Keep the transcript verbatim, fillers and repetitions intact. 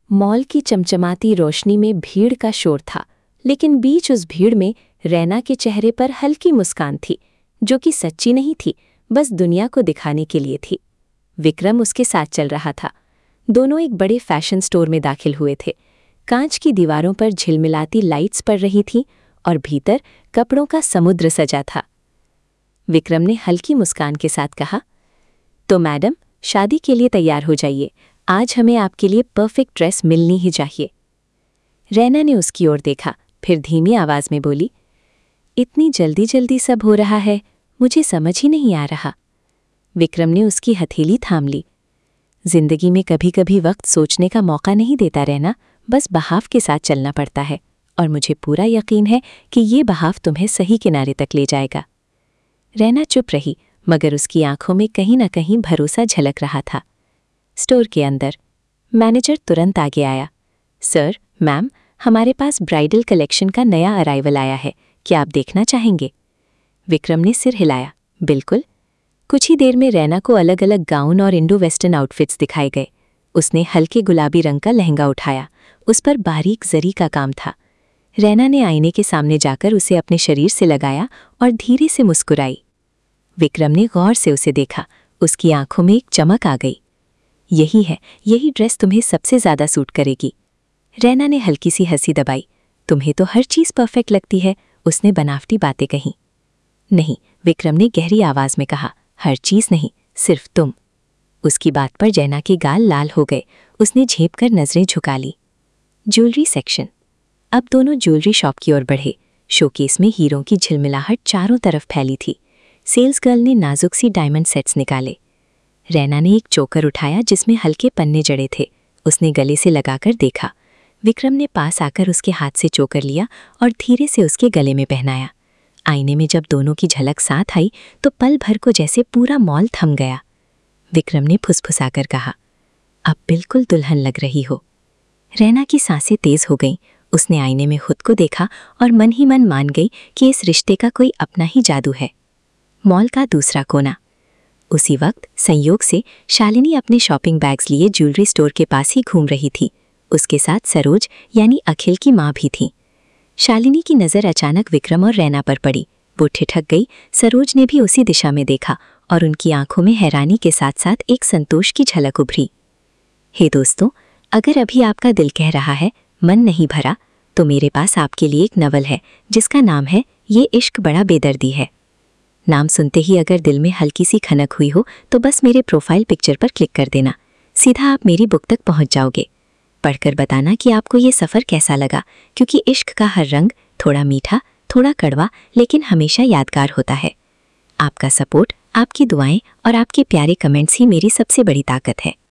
Mall की चमचमाती रोशनी में भीड़ का शोर था, लेकिन बीच उस भीड़ में रैना के चेहरे पर हल्की मुस्कान थी, जो कि सच्ची नहीं थी, बस दुनिया को दिखाने के लिए थी। विक्रम उसके साथ चल रहा था। दोनों एक बड़े फैशन स्टोर में दाखिल हुए थे। कांच की दीवारों पर झिलमिलाती लाइट्स पड़ रही थीं और भीतर कपड़ों का समुद्र सजा था। विक्रम ने हल्की मुस्कान के साथ कहा, तो मैडम, शादी के लिए तैयार हो जाइए। आज हमें आपके लिए परफेक्ट ड्रेस मिलनी ही चाहिए। रैना ने उसकी ओर देखा, फिर धीमी आवाज में बोली, इतनी जल्दी जल्दी सब हो रहा है, मुझे समझ ही नहीं आ रहा। विक्रम ने उसकी हथेली थाम ली। जिंदगी में कभी कभी वक्त सोचने का मौका नहीं देता रैना, बस बहाव के साथ चलना पड़ता है, और मुझे पूरा यकीन है कि ये बहाव तुम्हें सही किनारे तक ले जाएगा। रैना चुप रही, मगर उसकी आंखों में कहीं न कहीं भरोसा झलक रहा था। स्टोर के अंदर मैनेजर तुरंत आगे आया। सर, मैम, हमारे पास ब्राइडल कलेक्शन का नया अराइवल आया है, क्या आप देखना चाहेंगे? विक्रम ने सिर हिलाया, बिल्कुल। कुछ ही देर में रैना को अलग अलग गाउन और इंडो वेस्टर्न आउटफिट्स दिखाए गए। उसने हल्के गुलाबी रंग का लहंगा उठाया, उस पर बारीक जरी का काम था। रैना ने आईने के सामने जाकर उसे अपने शरीर से लगाया और धीरे से मुस्कुराई। विक्रम ने गौर से उसे देखा, उसकी आंखों में एक चमक आ गई। यही है, यही ड्रेस तुम्हें सबसे ज्यादा सूट करेगी। रैना ने हल्की सी हंसी दबाई। तुम्हें तो हर चीज परफेक्ट लगती है, उसने बनावटी बातें कहीं। नहीं, विक्रम ने गहरी आवाज में कहा, हर चीज नहीं, सिर्फ तुम। उसकी बात पर जैना के गाल लाल हो गए। उसने झेप कर नजरें झुका ली। Jewellery section. अब दोनों ज्वेलरी शॉप की ओर बढ़े। शोकेस में हीरों की झिलमिलाहट चारों तरफ फैली थी। सेल्स गर्ल ने नाजुक सी डायमंड सेट्स निकाले। रैना ने एक चोकर उठाया जिसमें हल्के पन्ने जड़े थे। उसने गले से लगाकर देखा। विक्रम ने पास आकर उसके हाथ से चोकर लिया और धीरे से उसके गले में पहनाया। आईने में जब दोनों की झलक साथ आई तो पल भर को जैसे पूरा मॉल थम गया। विक्रम ने फुसफुसाकर कहा, अब बिल्कुल दुल्हन लग रही हो। रैना की सांसें तेज हो गईं। उसने आईने में खुद को देखा और मन ही मन मान गई कि इस रिश्ते का कोई अपना ही जादू है। मॉल का दूसरा कोना। उसी वक्त संयोग से शालिनी अपने शॉपिंग बैग्स लिए ज्वेलरी स्टोर के पास ही घूम रही थी। उसके साथ सरोज यानी अखिल की माँ भी थी। शालिनी की नज़र अचानक विक्रम और रैना पर पड़ी। वो ठिठक गई। सरोज ने भी उसी दिशा में देखा और उनकी आंखों में हैरानी के साथ साथ एक संतोष की झलक उभरी। हे दोस्तों, अगर अभी आपका दिल कह रहा है मन नहीं भरा, तो मेरे पास आपके लिए एक नवल है जिसका नाम है ये इश्क बड़ा बेदर्दी है। नाम सुनते ही अगर दिल में हल्की सी खनक हुई हो तो बस मेरे प्रोफाइल पिक्चर पर क्लिक कर देना, सीधा आप मेरी बुक तक पहुंच जाओगे। पढ़कर बताना कि आपको ये सफ़र कैसा लगा, क्योंकि इश्क का हर रंग थोड़ा मीठा, थोड़ा कड़वा, लेकिन हमेशा यादगार होता है। आपका सपोर्ट, आपकी दुआएं और आपके प्यारे कमेंट्स ही मेरी सबसे बड़ी ताकत है।